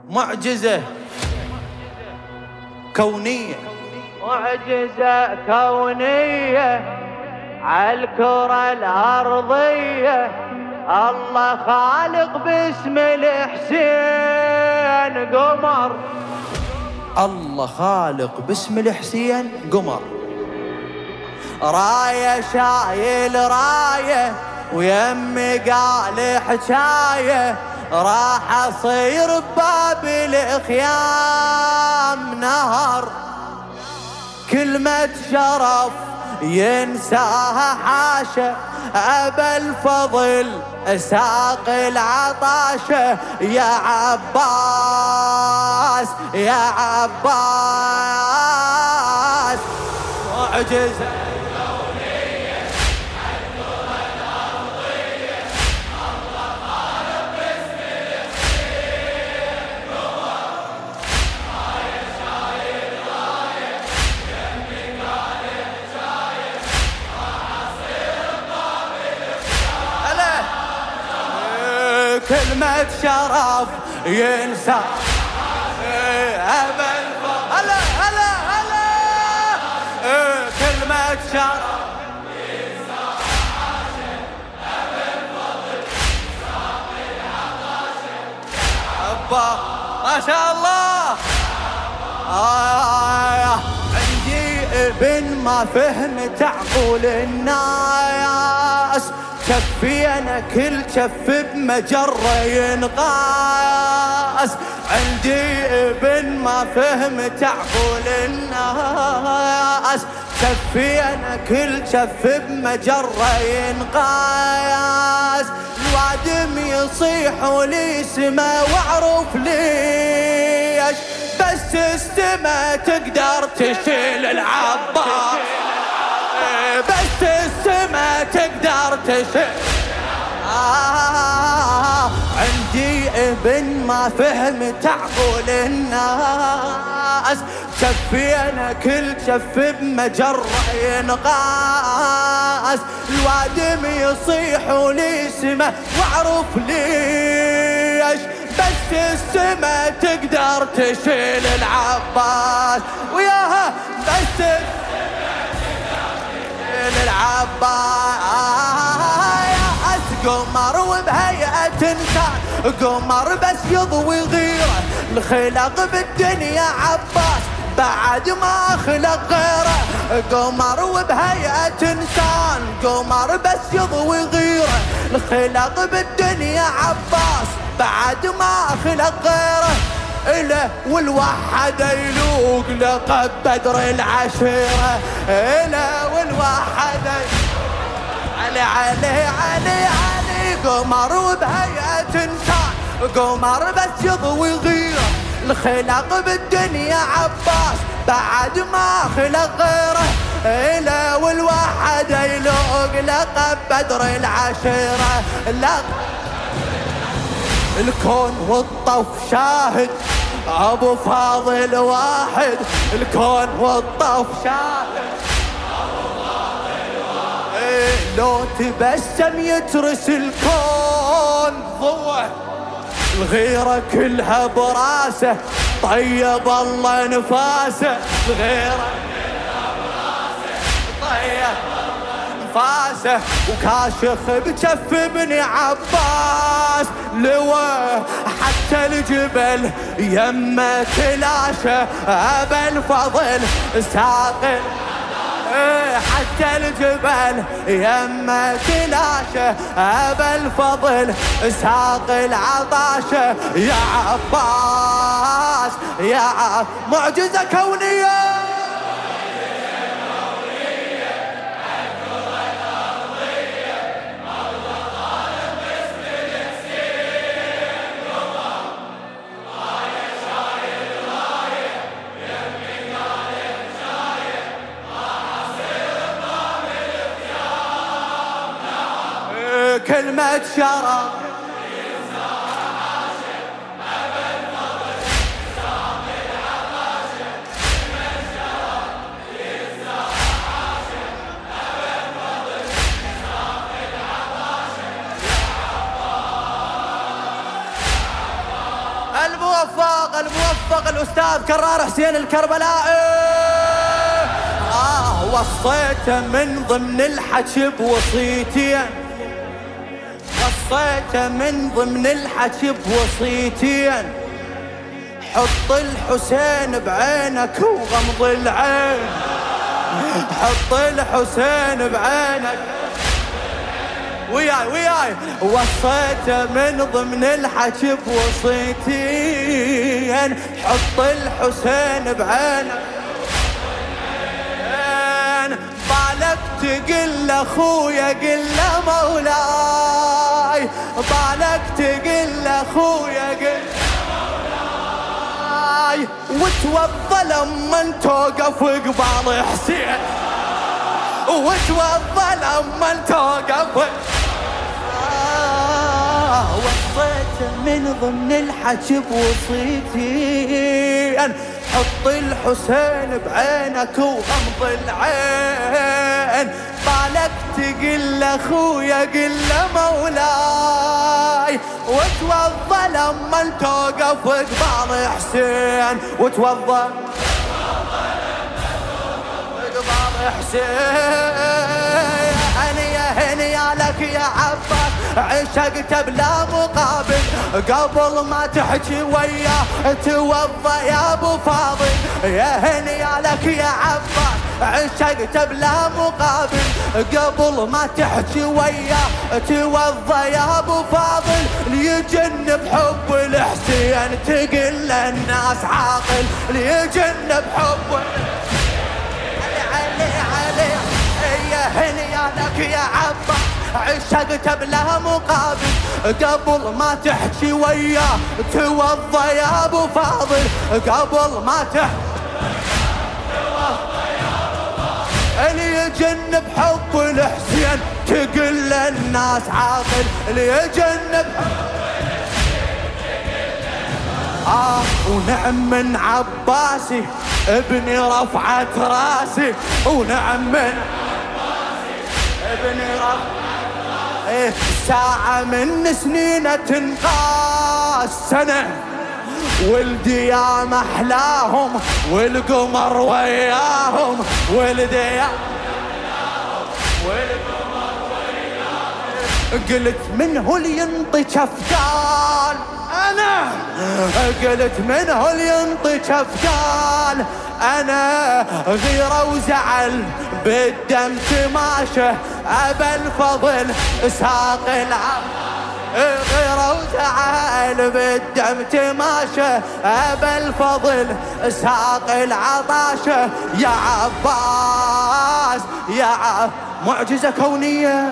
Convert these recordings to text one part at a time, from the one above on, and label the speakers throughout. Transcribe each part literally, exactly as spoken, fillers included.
Speaker 1: معجزة كونية،
Speaker 2: معجزة كونية عالكرة الأرضية. الله خالق باسم الحسين قمر.
Speaker 1: الله خالق باسم الحسين قمر.
Speaker 2: راية شايل راية ويمي قال حكاية، راح اصير بباب الخيام نهر. كلمة شرف ينساها حاشا، أبا الفضل ساق العطاشة. يا عباس يا عباس معجزة كونية عالكرة الأرضية. الله خالق باسم الحسين قمر. راية شايل راية يمي قال حكاية، راح أصير بباب الخيام. كلمة شرف ينسى أبا الفضل. هلا هلا هلا كلمة شرف ينسى حاشا، أبا الفضل ساق العطاشة. أبا ما شاء الله. آه عندي ابن ما فهمت عقول الناس، كفينا كل كف بمجرة ينقاس. عندي ابن ما فهمت عقول الناس، كفينا كل كف بمجرة ينقاس. الوادم يصيح ولي سما واعرف ليش، بس السما تقدر تشيل العباس. بس السما تقدر تشيل. آه عندي ابن ما فهمت عقول الناس، كفينا كل كف بمجرة ينقاس. الوادم يصيح ولي سما واعرف ليش، بس السما تقدر تشيل العباس. وياها بس العباس قمر وبهيئة انسان، قمر بس يضوي غيره. الخلق بالدنيا عباس بعد ما خلق غيره. قمر وبهيئة انسان، قمر بس يضوي غيره. الخلق بالدنيا عباس بعد ما خلق غيره. إله والوحد يلوق لقب بدر العشيرة. إله والوحد علي علي علي علي قمر وبهيئة انسان، قمر بس يضوي غيره. الخلق بالدنيا عباس بعد ما خلق غيره. إله والوحد يلوق لقب بدر العشيرة. الكون والطف شاهد أبو فاضل واحد. الكون والطف شاهد أبو فاضل واحد. إيه لو تبسم يترس الكون ضوء. الغيرة كلها براسه طيب الله نفاسه. الغيرة كلها براسه طيب فاسه. وكاشخ بجف ابن عباس لوى، حتى الجبل يمه تلاشه. أبا الفضل ساقل حتى الجبل يمه تلاشه. أبا الفضل ساق العطاشه. يا عباس يا عباس معجزة كونية. كلمة شرف الموفق الموفق الأستاذ كرار حسين الكربلائي. آه وصيته من ضمن الحكي بوصيتين، وصيته من ضمن الحكي بوصيتين، حط الحسين بعينك وغمض العين، حط الحسين بعينك وياي وياي. وصيته من ضمن الحكي بوصيتين، حط الحسين بعينك، بالك تقل اخويا قل له مولاي، بالك تقل اخويا قل مولاي، وتوضى لما توقف قبال حسين، وتوضى لما توقف. آه وصيته من ضمن الحكي بوصيتين، حط الحسين بعينك وغمض العين، بالك تقل اخويا قل له مولاي، وتوضى لما توقف قبال حسين، وتوضى قبال حسين. هنيا هنيا لك يا عباس عشقته بلا مقابل، قبل ما تحكي وياه توضى يا ابو فاضل. يا هنيا لك يا عباس عشقته بلا مقابل، قبل ما تحكي وياه توضى يا ابو فاضل. ليجنب حب الحسين تقل الناس عاقل، ليجنب حب علي علي. يا هنيا لك يا عباس عشقته بلا مقابل، قبل ما تحكي وياه توضى يا ابو فاضل، قبل ما تحكي اللي يجنب حب الحسين تقل الناس عاقل، اللي يجنب آه ونعم من عباسي ابني رفعت راسي، ونعم من ابني رفعت إيه ساعة من سنينه تنقاس سنة، ولدي يا محلاهم والقمر وياهم، ولدي يا والقمر وياهم. قلت منه اللي ينطي شفقان، أنا قلت منه اللي ينطي شفقان، أنا غيرة وزعل بالدم تماشه، أبا الفضل ساق العب. غيرة وزعل بالدم تماشه، أبا الفضل ساق العطاشه. يا عباس يا عب معجزة كونية،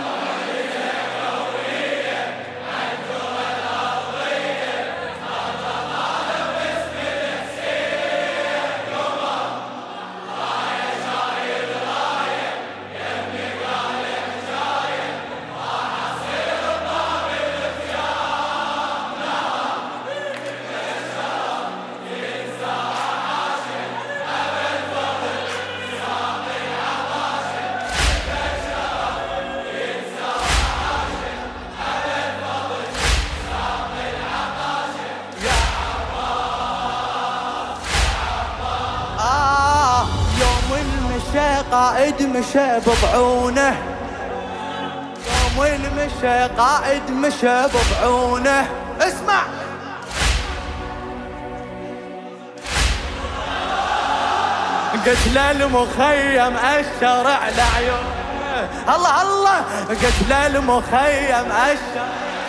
Speaker 2: قائد مشى بضعونه، يوم المشى قائد مشى بضعونه. اسمع قتل المخيم أشر على عيونه، الله الله قتل المخيم أشر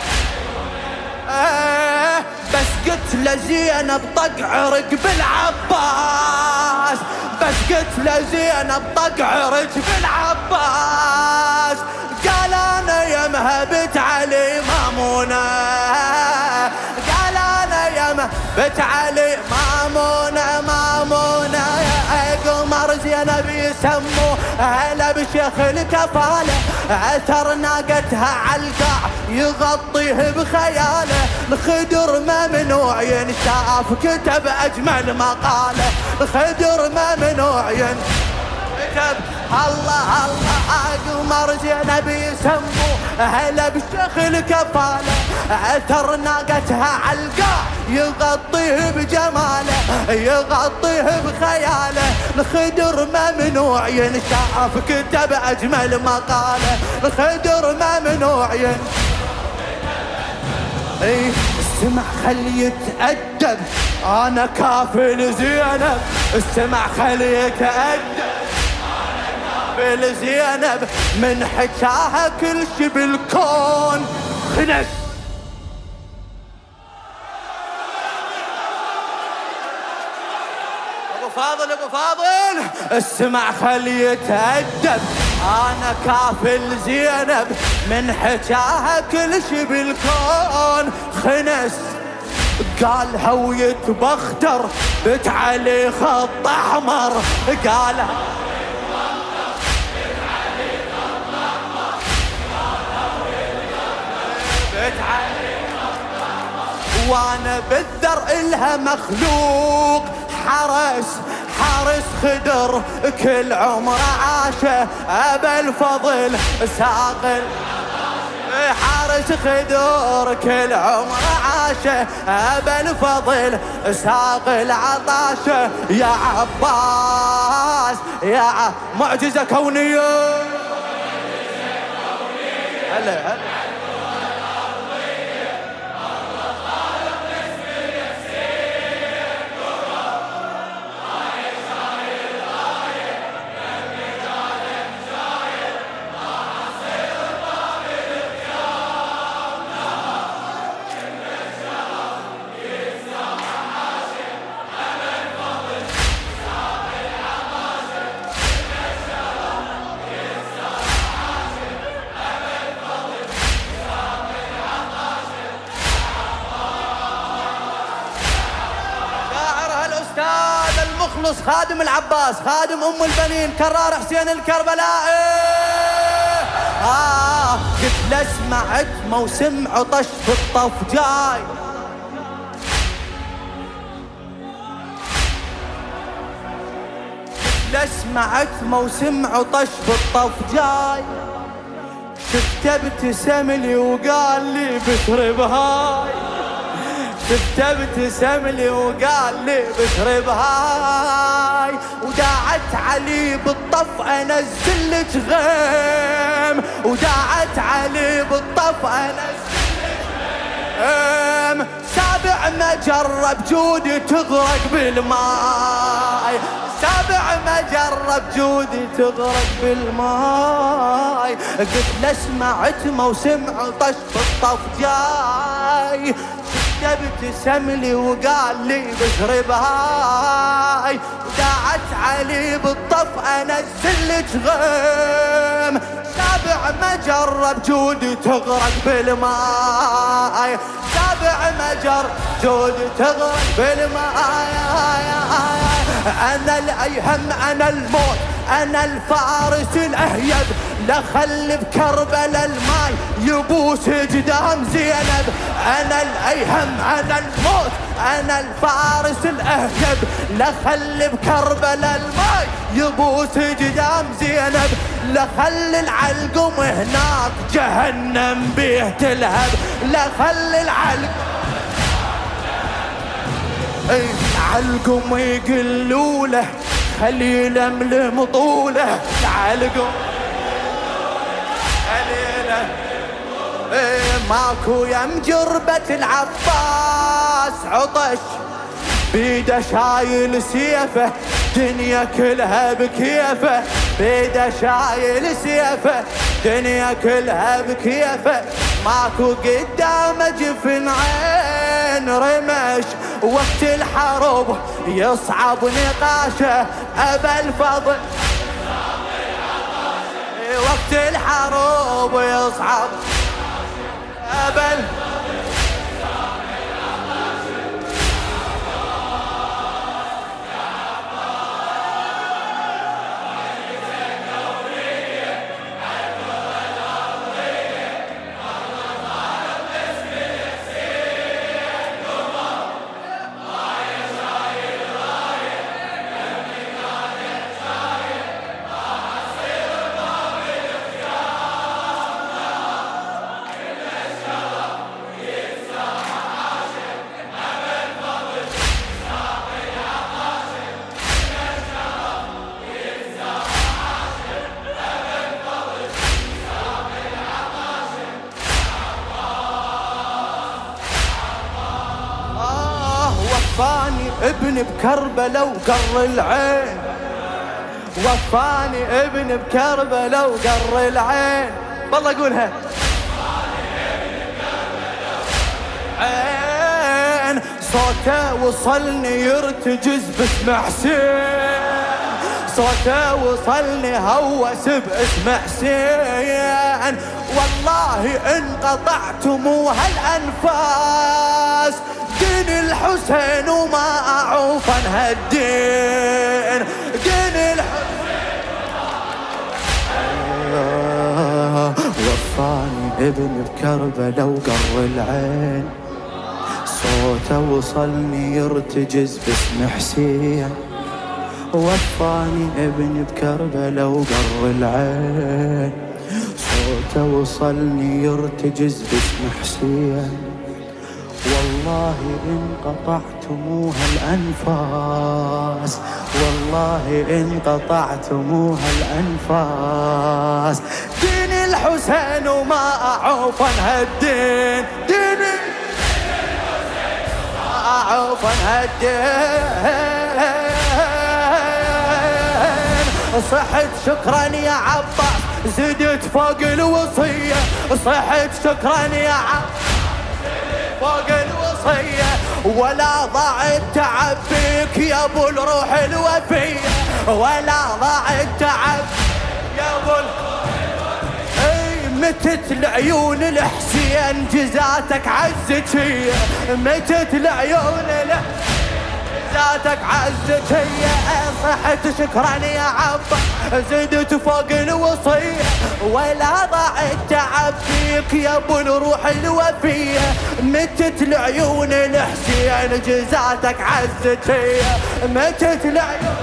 Speaker 2: آه بس قتل زينب طق عرق بالعباس، بس قتل زينب طق عرق بالعباس. قال أنا يا مهبت علي مامونة، قال أنا يا مهبت علي مامونة مامونة. يا قمر زينب يسموه هلا بشيخ الكفالة، عثر ناقتها عالقاع يغطيه بخياله. الخدر ممنوع ينشاف كتب أجمل مقالة، الخدر ممنوع ينشاف كتب الله الله قمر زينب يسموه هلا بشيخ كفاله اثر ناقتها علقاه يغطيه بجماله يغطيه بخياله الخدر ممنوع ينشاف كتب اجمل مقاله الخدر ممنوع ينشاف ايه اسمع خلي يتأدب انا كافل زينب اسمع خلي يتأدب كافل زينب من حكاها كل شي بالكون خنس ابو فاضل ابو فاضل اسمع خلي يتأدب انا كافل زينب من حكاها كل شي بالكون خنس قالها ويتبختر بت علي خط احمر قالها بت علي وانا بالذر الها مخلوق حرس حارس خدر كل عمره عاشه ابا الفضل ساقل حارس خدر كل عمره عاشه ابا الفضل ساقل عطاشه يا عباس يا ع... معجزه كونيه هلا هلا المخلص خادم العباس خادم ام البنين كرار حسين الكربلائي آه قلت له سمعت موسم عطش بالطف جاي قلت له سمعت موسم عطش بالطف جاي شفته ابتسم لي وقال لي بشرب هاي شفته ابتسم لي وقال لي بشرب هاي وداعت علي بالطف انزل لك غيم وداعت علي بالطف انزل لك غيم سابع ما جرب جودي تغرق بالماي سابع ما جرب جودي تغرق بالماي قلت له سمعت موسم عطش بالطف جاي ابتسم لي وقال لي بشرب هاي وداعت علي بالطف انزل لك غيم سابع ما جرب جودي تغرق بالماي سابع ما جرب جودي تغرق بالماي انا الايهم انا الموت انا الفارس الاهيب لخل بكربلا الماي يبوس قدام زينب انا الايهم انا الموت انا الفارس الاهيب لخل بكربلا الماي يبوس قدام زينب لخل العلقم هناك جهنم بيه تلهب لخل العلقم اي علقم يقلوا له خلي يلملم طوله علقم خليله ايه ماكو يم جربة العباس عطش بيده شايل سيفه دنيا كلها بكيفه بيده شايل سيفه دنيا كلها بكيفه ماكو قدامه جفن عين رمش وقت الحرب يصعب نقاشه ابا الفضل وقت الحرب يصعب ابا وفاني ابن بكربلاء وقر العين، وفاني ابن بكربلاء وقر العين. والله قولها عين، صوته وصلني يرتجز باسم حسين، صوته وصلني هوس باسم حسين. والله ان قطعتموها الانفاس دين الحسين وما اعوف عنها الدين، دين الحسين. وفاني ابن بكربلاء وقر العين، صوته وصلني يرتجز باسم حسين. وفاني ابن بكربلاء وقر العين، صوته وصلني يرتجز باسم حسين. والله إن قطعتموها الأنفاس، والله إن قطعتموها الأنفاس دين الحسين وما أعوف عنها الدين، دين الحسين وما أعوف عنها الدين. صحت شكرا يا عباس زدت فوق الوصية، صحت شكرا يا عباس فوق الوصية. ولا ضاع التعب بك يا ابو الروح الوفية، ولا ضاع التعب يا ابو الروح الوفية. اي متت العيون الحسين جزاتك عزتية، متت العيون الحسين جزاتك عزتية. صحت شكرا يا عبا زدت فوق الوصية، ولا ضاع التعب فيك يا ابو الروح الوفية. متت العيون الحسين جزاتك عزتية، متت العيون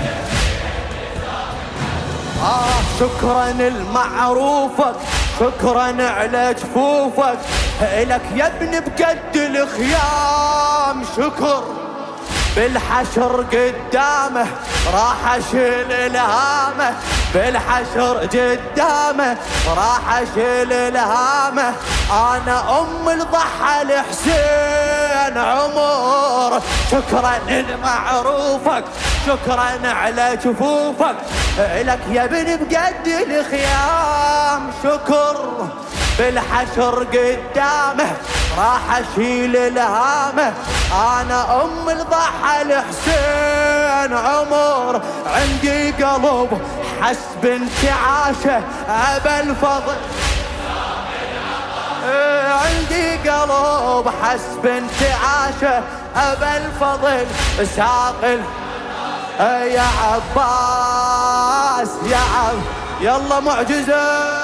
Speaker 2: آه شكرا لمعروفك، شكرا على جفوفك، إلك يا ابن بقد الخيام شكر. بالحشر قدامه راح اشيل الهامه، بالحشر قدامه راح اشيل الهامه. انا ام الضحى الحسين عمر. شكرا لمعروفك، شكرا على جفوفك، إلك يا ابن بقد الخيام شكر. بالحشر قدامه راح اشيل الهامه. انا ام الضحى الحسين عمر. عندي قلب حسب انتعاشه ابا الفضل، عندي قلب حسب انتعاشه ابا الفضل ساقل. يا عباس يا عب يلا معجزه.